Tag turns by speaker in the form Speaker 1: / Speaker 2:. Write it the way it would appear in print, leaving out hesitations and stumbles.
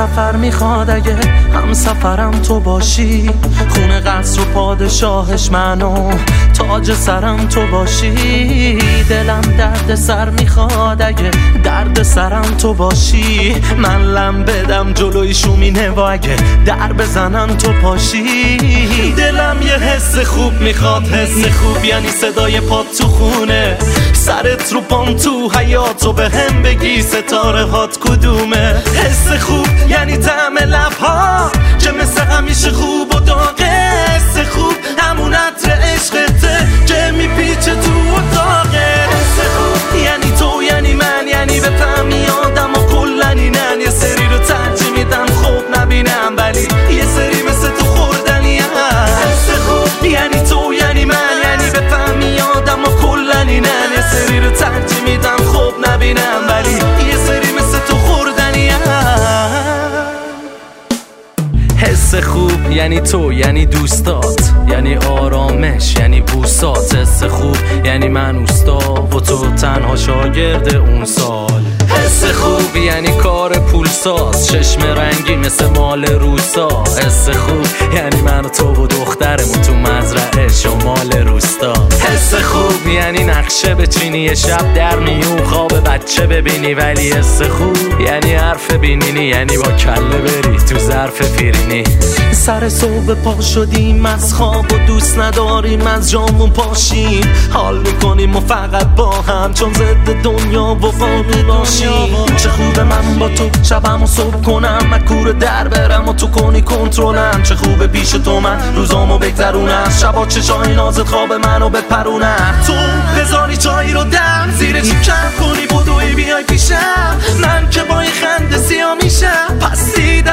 Speaker 1: سفر میخواد اگه هم سفرم تو باشی، خونه قصر و پادشاهش منو تاج سرم تو باشی. دلم درد سر میخواد اگه درد سرم تو باشی، من لم بدم جلوی شومینه و اگه در بزنن تو پاشی. دلم یه حس خوب میخواد، حس خوب یعنی صدای پات تو خونه، سرت رو پام تو حیاتو به هم بگی ستاره هات کدومه. حس خوب یعنی طعم لبها که مثل همیشه خوب و داغه، حس خوب همون عطر عشقته که میپیچه تو اتاقه. حس خوب یعنی تو یعنی من، یعنی بفهمی آدم و کلن اینن. یه سری رو ترجیح میدم خوب نبینم ولی یه سری مثل تو خوردنی هم. حس خوب یعنی تو یعنی من، یعنی بفهمی آدم و کلن اینن. یه سری رو ترجیح میدم خوب نبینم ولی یه سری مثل تو خوردنی هم. حس خوب یعنی تو یعنی دوستات، یعنی آرامش یعنی بوسات. حس خوب یعنی من اوستا و تو تنها شاگرد اون سال. حس خوب یعنی کار پولساز، چشم رنگی مثل مال روسا. حس خوب یعنی من و تو و دخترمون تو مزرعه شمال روستا. حس خوب یعنی نقشه بچینی یه شب در میون خواب بچه ببینی، ولی حس خوب یعنی حرف بینینی، یعنی با کله بری تو ظرف فیرینی. سر صبح پا شدیم از خواب و دوست نداریم از جامون پاشیم، حال میکنیم و فقط با هم چون ضد دنیا و قانون باشیم. چه خوبه من با تو شبم و صبح کنم، مکور در برم و تو کنی کنترلم. چه خوبه پیش تو من روزامو بگذرونم، شبا چشای نازت خواب منو بپرونم. تو بذاری چایی رو دم زیر چی کم کنی بدوی بیای پیشم، من که با این خنده سیاه میشم. پس دیدم